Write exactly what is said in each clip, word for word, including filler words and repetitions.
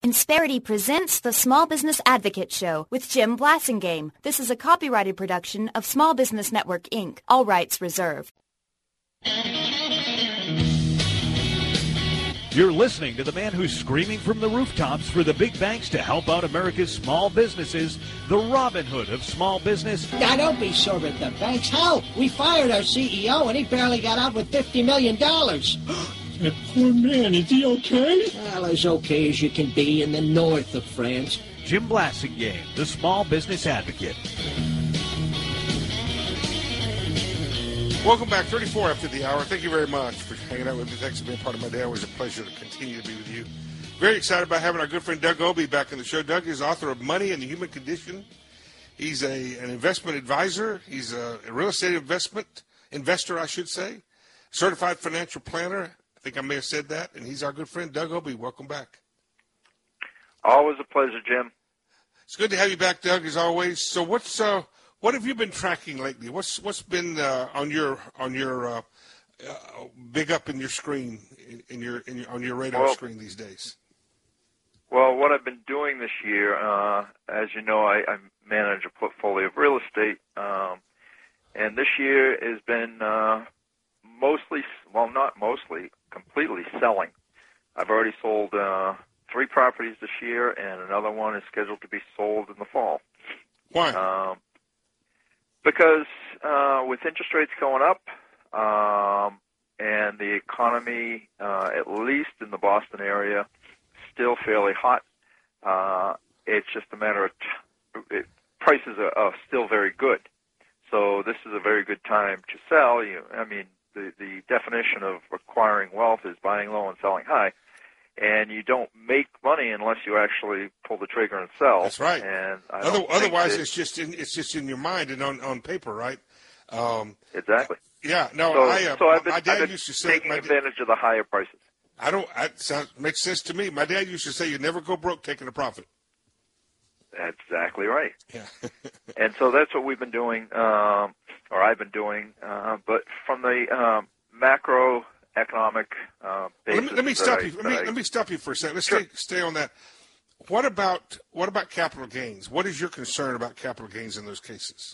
Insperity presents the Small Business Advocate Show with Jim Blasingame. This is a copyrighted production of Small Business Network, Incorporated. All rights reserved. You're listening to the man who's screaming from the rooftops for the big banks to help out America's small businesses, the Robin Hood of small business. Now, don't be sore at the banks. Hell, we fired our C E O, and he barely got out with fifty million dollars. That poor man, is he okay? Well, as okay as you can be in the north of France. Jim Blasingame, the Small Business Advocate. Welcome back, thirty-four after the hour. Thank you very much for hanging out with me. Thanks for being part of my day. Always a pleasure to continue to be with you. Very excited about having our good friend Doug Obey back on the show. Doug is author of Money and the Human Condition. He's a an investment advisor. He's a, a real estate investment investor, I should say. Certified financial planner. I think I may have said that. And he's our good friend Doug Obey. Welcome back. Always a pleasure, Jim. It's good to have you back, Doug, as always. So what's uh, what have you been tracking lately? What's what's been uh, on your on your uh, uh, big up in your screen in, in your in your on your radar well, screen these days? Well, what I've been doing this year, uh, as you know, I, I manage a portfolio of real estate, um, and this year has been uh, mostly, well, not mostly, completely selling. I've already sold uh, three properties this year, and another one is scheduled to be sold in the fall. Why? Um, because uh, with interest rates going up um, and the economy, uh, at least in the Boston area, still fairly hot, uh, it's just a matter of t- it, prices are, are still very good. So this is a very good time to sell. You, I mean, the, the definition of acquiring wealth is buying low and selling high. And you don't make money unless you actually pull the trigger and sell. That's right. And I Other, don't otherwise, that, it's just in, it's just in your mind and on, on paper, right? Um, exactly. Yeah. No, so, I. Uh, so I've been, my dad I've been used to say taking my, advantage of the higher prices. I don't. That sounds makes sense to me. My dad used to say, "You never go broke taking a profit." That's exactly right. Yeah. And so that's what we've been doing, um, or I've been doing. Uh, but from the um, macroeconomic uh, basis, let me, let me stop I, you. Let me I, let me stop you for a second. Let's sure. stay stay on that. What about what about capital gains? What is your concern about capital gains in those cases?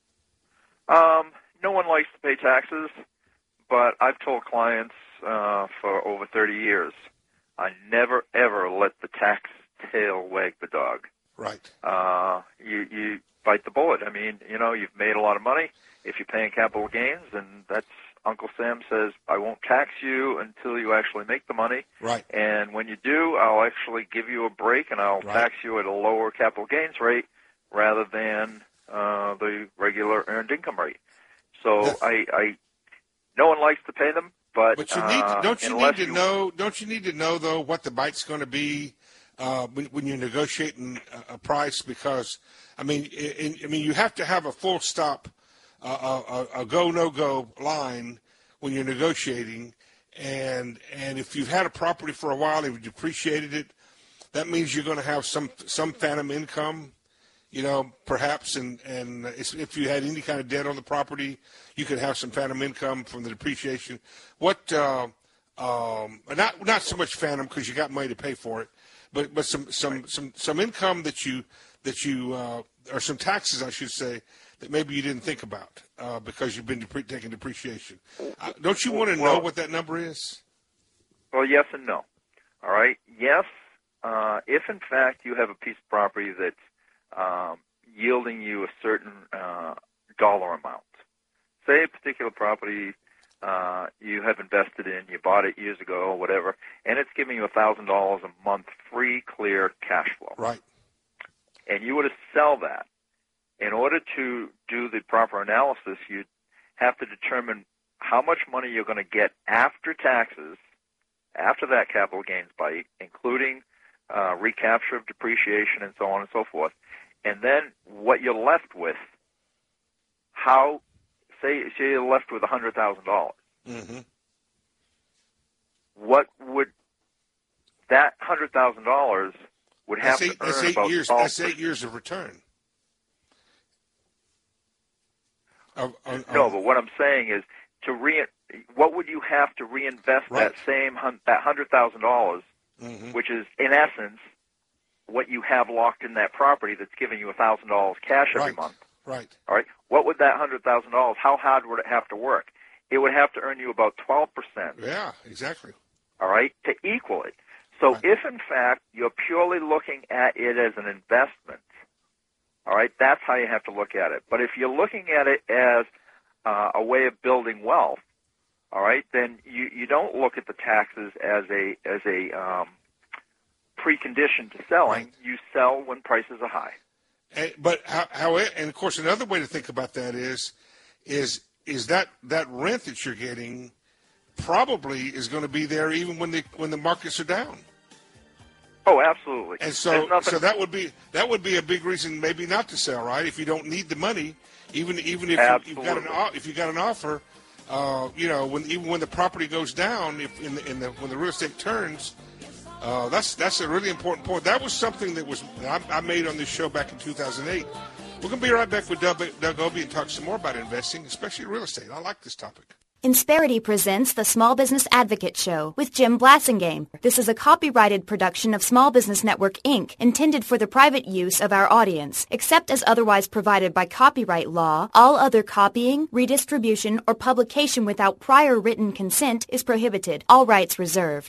Um, no one likes to pay taxes, but I've told clients uh, for over thirty years, I never ever let the tax tail wag the dog. Right. Uh, you you bite the bullet. I mean, you know, you've made a lot of money. If you're paying capital gains, and that's Uncle Sam says, I won't tax you until you actually make the money. Right. And when you do, I'll actually give you a break, and I'll right. tax you at a lower capital gains rate rather than uh, the regular earned income rate. So That's, I, I, no one likes to pay them, but but you need uh, don't you need to you, know don't you need to know though what the bite's going to be uh, when, when you're negotiating a, a price? Because I mean, in, I mean, you have to have a full stop, uh, a, a go no go line when you're negotiating, and and if you've had a property for a while, if you've depreciated it, that means you're going to have some some phantom income. You know, perhaps, and, and if you had any kind of debt on the property, you could have some phantom income from the depreciation. What, uh, um, not not so much phantom because you got money to pay for it, but but some some some, some income that you that you uh, or some taxes, I should say, that maybe you didn't think about uh, because you've been depre- taking depreciation. Uh, don't you want to well, know what that number is? Well, yes and no. All right. Yes, uh, if in fact you have a piece of property that's Um, yielding you a certain uh, dollar amount. Say a particular property uh, you have invested in, you bought it years ago or whatever, and it's giving you one thousand dollars a month free, clear cash flow. Right. And you were to sell that. In order to do the proper analysis, you'd have to determine how much money you're going to get after taxes, after that capital gains bite, including uh, recapture of depreciation and so on and so forth. And then what you're left with, how, say, say you're left with one hundred thousand dollars. Mm-hmm. What would that one hundred thousand dollars would have that's eight, to earn that's eight about years. twelve That's eight years of return. Of, on, no, on, but what I'm saying is, to re, what would you have to reinvest right. that same that one hundred thousand dollars, mm-hmm. which is, in essence, what you have locked in that property that's giving you one thousand dollars cash every Right. month. Right. All right. What would that one hundred thousand dollars, how hard would it have to work? It would have to earn you about twelve percent. Yeah, exactly. All right, to equal it. So Right. if, in fact, you're purely looking at it as an investment, all right, that's how you have to look at it. But if you're looking at it as uh, a way of building wealth, all right, then you, you don't look at the taxes as a as a um, precondition to selling. Right. You sell when prices are high. And, but how, how, and of course, another way to think about that is, is, is that, that rent that you're getting probably is going to be there even when the when the markets are down. Oh, absolutely. And so, There's nothing- so that would be that would be a big reason maybe not to sell, right? If you don't need the money, even even if you, you've got an Absolutely. o- if you got an offer, uh, you know, when even when the property goes down, if in the, in the when the real estate turns, uh, that's that's a really important point. That was something that was I, I made on this show back in two thousand eight. We're going to be right back with Doug, Doug Obie and talk some more about investing, especially real estate. I like this topic. Insperity presents the Small Business Advocate Show with Jim Blassingame. This is a copyrighted production of Small Business Network, Incorporated, intended for the private use of our audience. Except as otherwise provided by copyright law, all other copying, redistribution, or publication without prior written consent is prohibited. All rights reserved.